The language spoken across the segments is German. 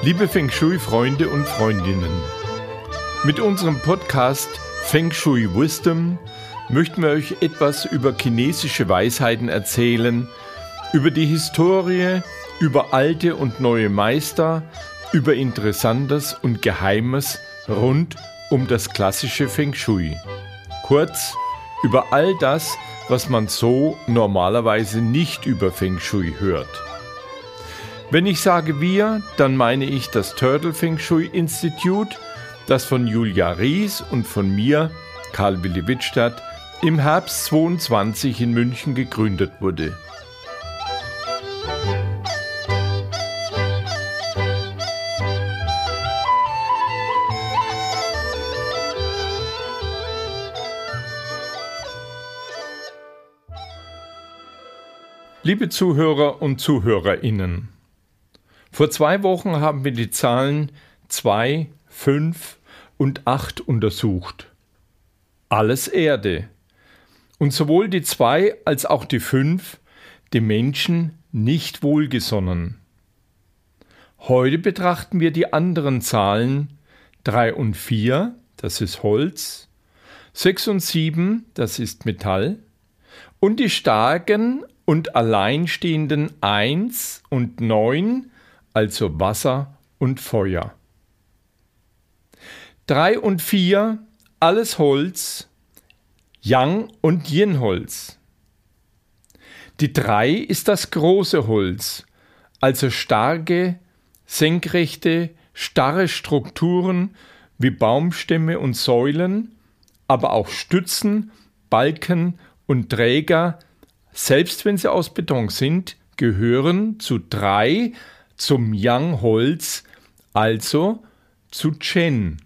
Liebe Feng Shui-Freunde und Freundinnen, mit unserem Podcast Feng Shui Wisdom möchten wir euch etwas über chinesische Weisheiten erzählen, über die Historie, über alte und neue Meister, über Interessantes und Geheimes rund um das klassische Feng Shui. Kurz, über all das, was man so normalerweise nicht über Feng Shui hört. Wenn ich sage wir, dann meine ich das Turtle Feng Shui Institute, das von Julia Ries und von mir, Karl Willi Wittstadt, im Herbst 22 in München gegründet wurde. Liebe Zuhörer und ZuhörerInnen, vor 2 Wochen haben wir die Zahlen 2, 5 und 8 untersucht. Alles Erde. Und sowohl die 2 als auch die 5 dem Menschen nicht wohlgesonnen. Heute betrachten wir die anderen Zahlen 3 und 4, das ist Holz, 6 und 7, das ist Metall, und die starken und alleinstehenden 1 und 9, also Wasser und Feuer. 3 und 4, alles Holz, Yang- und Yin-Holz. Die 3 ist das große Holz, also starke, senkrechte, starre Strukturen wie Baumstämme und Säulen, aber auch Stützen, Balken und Träger, selbst wenn sie aus Beton sind, gehören zu 3 zum Yang-Holz, also zu Chen.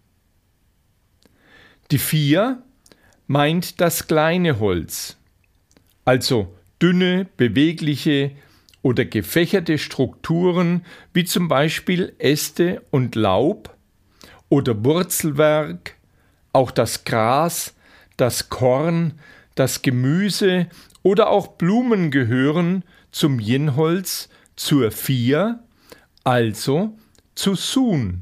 Die 4 meint das kleine Holz, also dünne, bewegliche oder gefächerte Strukturen wie zum Beispiel Äste und Laub oder Wurzelwerk, auch das Gras, das Korn, das Gemüse oder auch Blumen gehören zum Yin-Holz, zur 4, also zu Sun.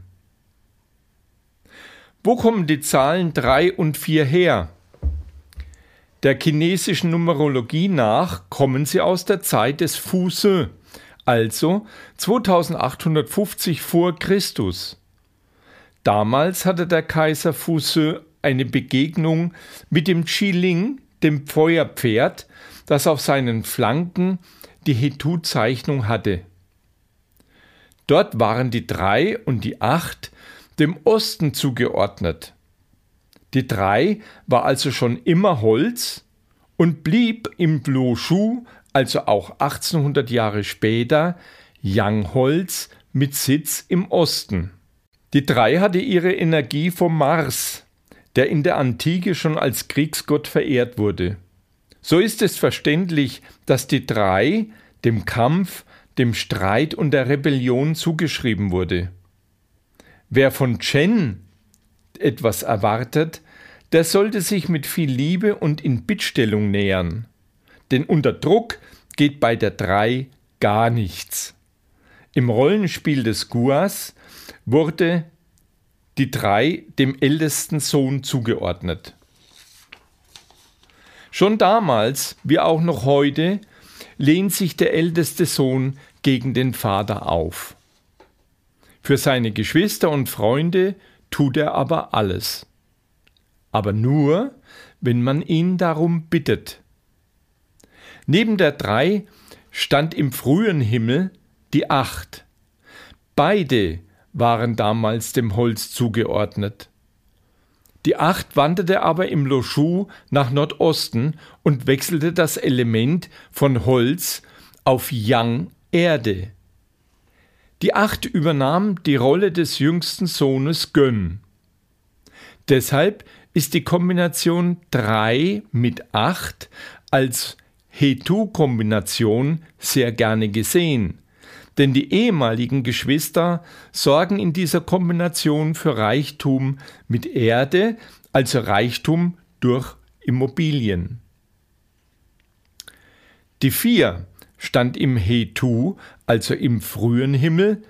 Wo kommen die Zahlen 3 und 4 her? Der chinesischen Numerologie nach kommen sie aus der Zeit des Fushi, also 2850 vor Christus. Damals hatte der Kaiser Fushi eine Begegnung mit dem Qiling, dem Feuerpferd, das auf seinen Flanken die He-Tu-Zeichnung hatte. Dort waren die 3 und die 8 dem Osten zugeordnet. Die 3 war also schon immer Holz und blieb im Loshu, also auch 1800 Jahre später, Yang-Holz mit Sitz im Osten. Die 3 hatte ihre Energie vom Mars, der in der Antike schon als Kriegsgott verehrt wurde. So ist es verständlich, dass die 3 dem Kampf, dem Streit und der Rebellion zugeschrieben wurde. Wer von Chen etwas erwartet, der sollte sich mit viel Liebe und in Bittstellung nähern. Denn unter Druck geht bei der 3 gar nichts. Im Rollenspiel des Guas wurde die 3 dem ältesten Sohn zugeordnet. Schon damals, wie auch noch heute, lehnt sich der älteste Sohn gegen den Vater auf. Für seine Geschwister und Freunde tut er aber alles. Aber nur, wenn man ihn darum bittet. Neben der 3 stand im frühen Himmel die 8. Beide waren damals dem Holz zugeordnet. Die 8 wanderte aber im Loshu nach Nordosten und wechselte das Element von Holz auf Yang, Erde. Die 8 übernahm die Rolle des jüngsten Sohnes Gön. Deshalb ist die Kombination 3 mit 8 als He-Tu-Kombination sehr gerne gesehen. Denn die ehemaligen Geschwister sorgen in dieser Kombination für Reichtum mit Erde, also Reichtum durch Immobilien. Die 4 stand im He-Tu, also im frühen Himmel,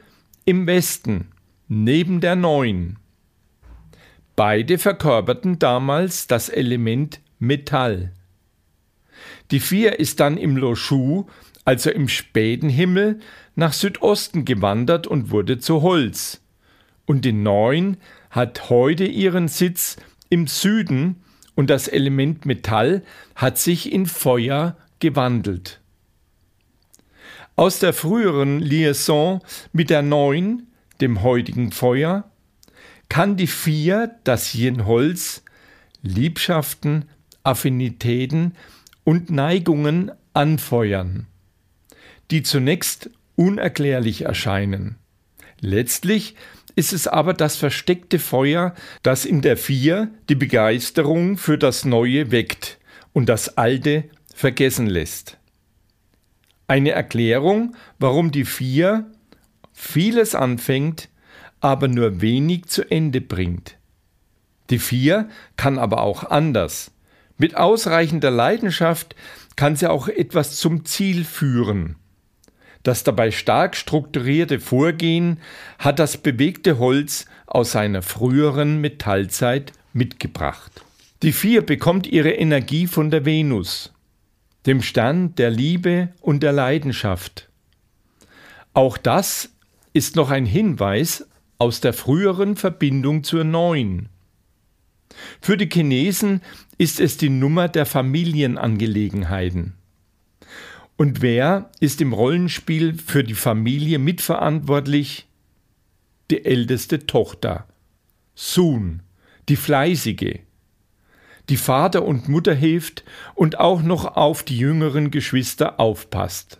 im Westen, neben der 9. Beide verkörperten damals das Element Metall. Die 4 ist dann im Loschu, also im späten Himmel, nach Südosten gewandert und wurde zu Holz. Und die 9 hat heute ihren Sitz im Süden und das Element Metall hat sich in Feuer gewandelt. Aus der früheren Liaison mit der 9, dem heutigen Feuer, kann die 4, das Yin-Holz, Liebschaften, Affinitäten und Neigungen anfeuern, die zunächst unerklärlich erscheinen. Letztlich ist es aber das versteckte Feuer, das in der 4 die Begeisterung für das Neue weckt und das Alte vergessen lässt. Eine Erklärung, warum die 4 vieles anfängt, aber nur wenig zu Ende bringt. Die 4 kann aber auch anders. Mit ausreichender Leidenschaft kann sie auch etwas zum Ziel führen. Das dabei stark strukturierte Vorgehen hat das bewegte Holz aus seiner früheren Metallzeit mitgebracht. Die 4 bekommt ihre Energie von der Venus, dem Stern der Liebe und der Leidenschaft. Auch das ist noch ein Hinweis aus der früheren Verbindung zur 9. Für die Chinesen ist es die Nummer der Familienangelegenheiten. Und wer ist im Rollenspiel für die Familie mitverantwortlich? Die älteste Tochter, Sun, die Fleißige, die Vater und Mutter hilft und auch noch auf die jüngeren Geschwister aufpasst.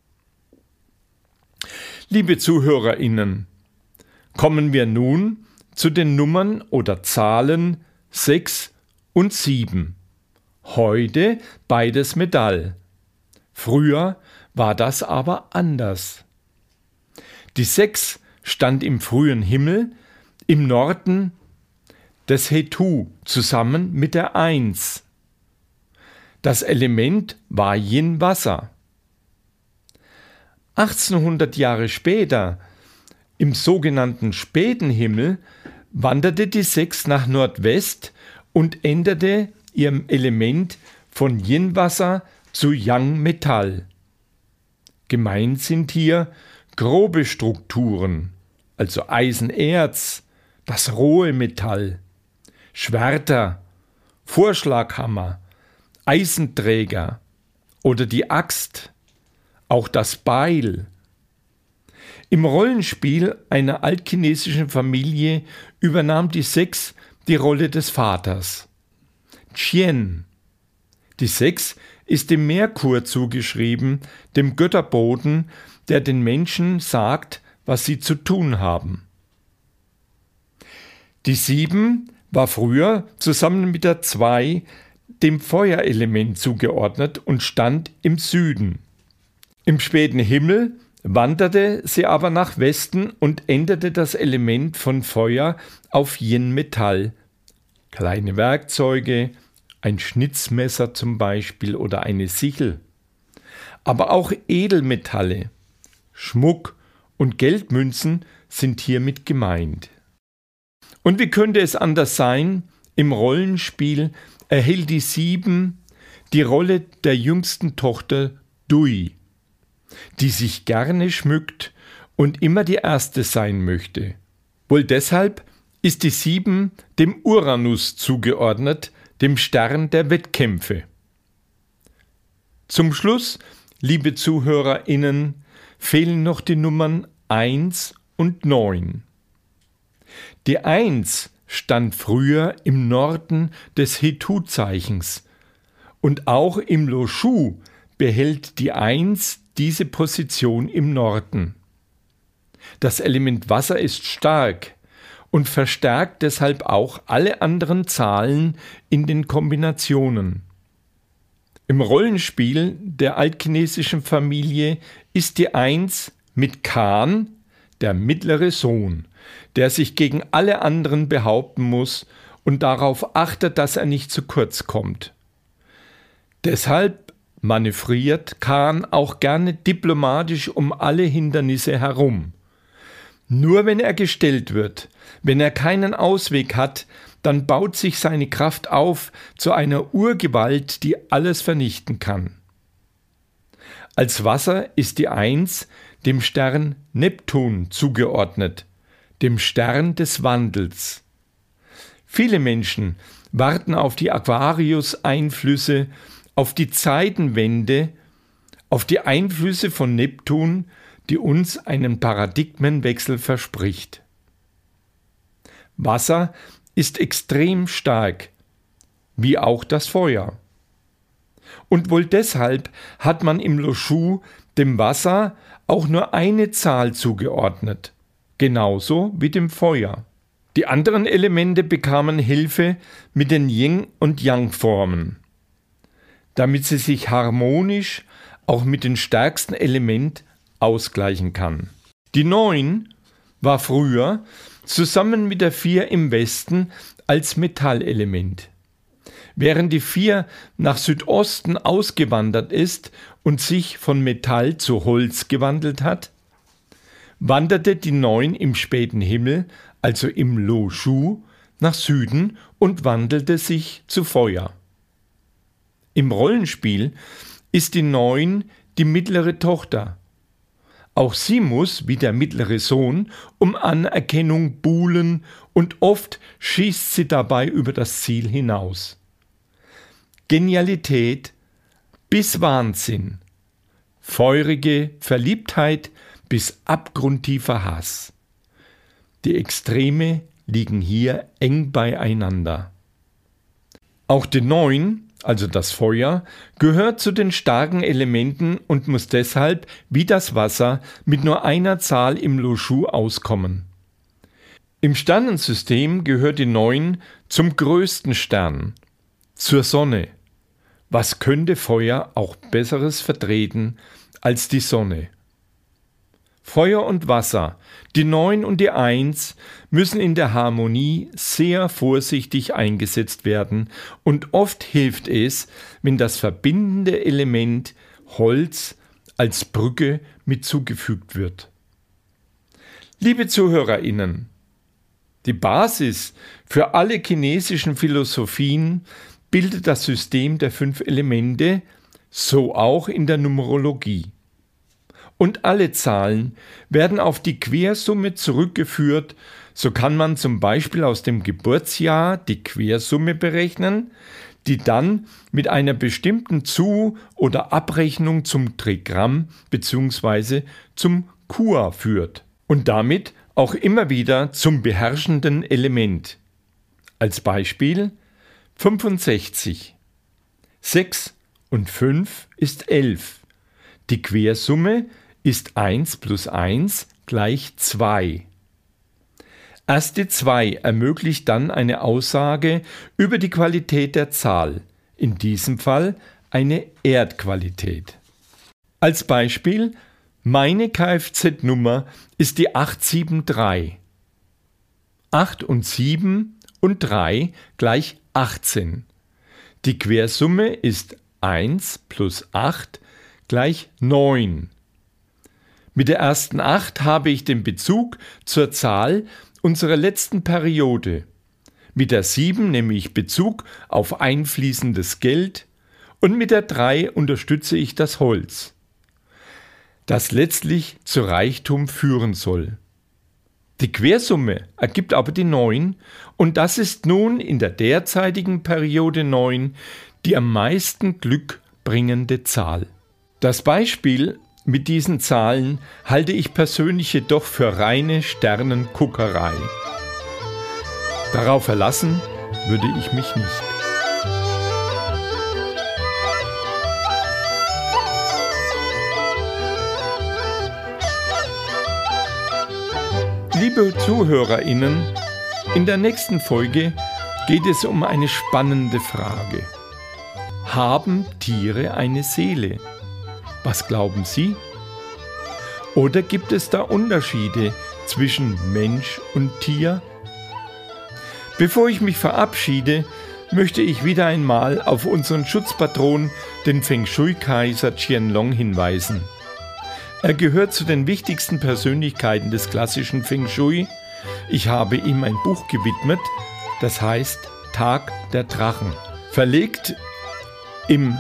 Liebe ZuhörerInnen, kommen wir nun zu den Nummern oder Zahlen 6 und 7. Heute beides Metall. Früher war das aber anders. Die 6 stand im frühen Himmel, im Norden des Hetu zusammen mit der 1. Das Element war Yin-Wasser. 1800 Jahre später, im sogenannten späten Himmel, wanderte die 6 nach Nordwest und änderte ihrem Element von Yin-Wasser zu Yang-Metall. Gemeint sind hier grobe Strukturen, also Eisenerz, das rohe Metall, Schwerter, Vorschlaghammer, Eisenträger oder die Axt, auch das Beil. Im Rollenspiel einer altchinesischen Familie übernahm die 6 die Rolle des Vaters. Qian. Die 6 ist dem Merkur zugeschrieben, dem Götterboten, der den Menschen sagt, was sie zu tun haben. Die 7 war früher zusammen mit der 2 dem Feuerelement zugeordnet und stand im Süden. Im späten Himmel wanderte sie aber nach Westen und änderte das Element von Feuer auf Yin-Metall. Kleine Werkzeuge, ein Schnitzmesser zum Beispiel oder eine Sichel. Aber auch Edelmetalle, Schmuck und Geldmünzen sind hiermit gemeint. Und wie könnte es anders sein? Im Rollenspiel erhält die 7 die Rolle der jüngsten Tochter Dui, die sich gerne schmückt und immer die Erste sein möchte. Wohl deshalb ist die 7 dem Uranus zugeordnet, dem Stern der Wettkämpfe. Zum Schluss, liebe ZuhörerInnen, fehlen noch die Nummern 1 und 9. Die 1 stand früher im Norden des Hetu-Zeichens und auch im Loschu behält die 1 diese Position im Norden. Das Element Wasser ist stark und verstärkt deshalb auch alle anderen Zahlen in den Kombinationen. Im Rollenspiel der altchinesischen Familie ist die 1 mit Kan der mittlere Sohn, der sich gegen alle anderen behaupten muss und darauf achtet, dass er nicht zu kurz kommt. Deshalb manövriert Kan auch gerne diplomatisch um alle Hindernisse herum. Nur wenn er gestellt wird, wenn er keinen Ausweg hat, dann baut sich seine Kraft auf zu einer Urgewalt, die alles vernichten kann. Als Wasser ist die Eins dem Stern Neptun zugeordnet, dem Stern des Wandels. Viele Menschen warten auf die Aquarius-Einflüsse, auf die Zeitenwende, auf die Einflüsse von Neptun, die uns einen Paradigmenwechsel verspricht. Wasser ist extrem stark, wie auch das Feuer. Und wohl deshalb hat man im Lo Shu dem Wasser auch nur eine Zahl zugeordnet, genauso wie dem Feuer. Die anderen Elemente bekamen Hilfe mit den Yin- und Yang-Formen, damit sie sich harmonisch auch mit dem stärksten Element ausgleichen kann. Die 9 war früher zusammen mit der 4 im Westen als Metallelement. Während die 4 nach Südosten ausgewandert ist und sich von Metall zu Holz gewandelt hat, wanderte die 9 im späten Himmel, also im Lo Shu, nach Süden und wandelte sich zu Feuer. Im Rollenspiel ist die 9 die mittlere Tochter. Auch sie muss, wie der mittlere Sohn, um Anerkennung buhlen und oft schießt sie dabei über das Ziel hinaus. Genialität bis Wahnsinn, feurige Verliebtheit bis abgrundtiefer Hass. Die Extreme liegen hier eng beieinander. Auch die 9, also das Feuer, gehört zu den starken Elementen und muss deshalb, wie das Wasser, mit nur einer Zahl im Lo Shu auskommen. Im Sternensystem gehört die 9 zum größten Stern, zur Sonne. Was könnte Feuer auch Besseres vertreten als die Sonne? Feuer und Wasser, die 9 und die 1, müssen in der Harmonie sehr vorsichtig eingesetzt werden und oft hilft es, wenn das verbindende Element Holz als Brücke mit zugefügt wird. Liebe ZuhörerInnen, die Basis für alle chinesischen Philosophien bildet das System der 5 Elemente, so auch in der Numerologie. Und alle Zahlen werden auf die Quersumme zurückgeführt, so kann man zum Beispiel aus dem Geburtsjahr die Quersumme berechnen, die dann mit einer bestimmten Zu- oder Abrechnung zum Trigramm bzw. zum Kua führt und damit auch immer wieder zum beherrschenden Element. Als Beispiel 65. 6 und 5 ist 11. Die Quersumme ist 1 plus 1 gleich 2. Erst die 2 ermöglicht dann eine Aussage über die Qualität der Zahl, in diesem Fall eine Erdqualität. Als Beispiel, meine Kfz-Nummer ist die 873. 8 und 7 und 3 gleich 18. Die Quersumme ist 1 plus 8 gleich 9. Mit der ersten 8 habe ich den Bezug zur Zahl unserer letzten Periode. Mit der 7 nehme ich Bezug auf einfließendes Geld und mit der 3 unterstütze ich das Holz, das letztlich zu Reichtum führen soll. Die Quersumme ergibt aber die 9 und das ist nun in der derzeitigen Periode 9 die am meisten Glück bringende Zahl. Das Beispiel mit diesen Zahlen halte ich persönlich jedoch für reine Sternenguckerei. Darauf verlassen würde ich mich nicht. Liebe ZuhörerInnen, in der nächsten Folge geht es um eine spannende Frage. Haben Tiere eine Seele? Was glauben Sie? Oder gibt es da Unterschiede zwischen Mensch und Tier? Bevor ich mich verabschiede, möchte ich wieder einmal auf unseren Schutzpatron, den Feng Shui-Kaiser Qianlong, hinweisen. Er gehört zu den wichtigsten Persönlichkeiten des klassischen Feng Shui. Ich habe ihm ein Buch gewidmet, das heißt Tag der Drachen, verlegt im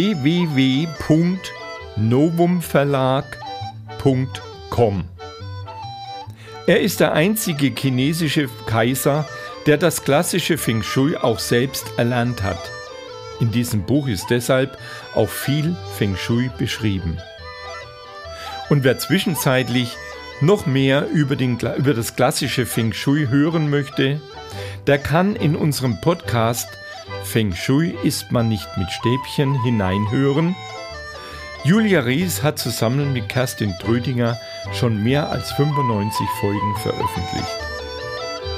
www.novumverlag.com. Er ist der einzige chinesische Kaiser, der das klassische Feng Shui auch selbst erlernt hat. In diesem Buch ist deshalb auch viel Feng Shui beschrieben. Und wer zwischenzeitlich noch mehr über das klassische Feng Shui hören möchte, der kann in unserem Podcast Feng Shui isst man nicht mit Stäbchen hineinhören. Julia Ries hat zusammen mit Kerstin Trödinger schon mehr als 95 Folgen veröffentlicht.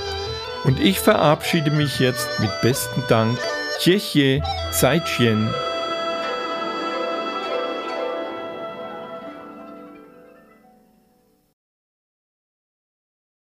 Und ich verabschiede mich jetzt mit besten Dank. Tschechje, Zaijian.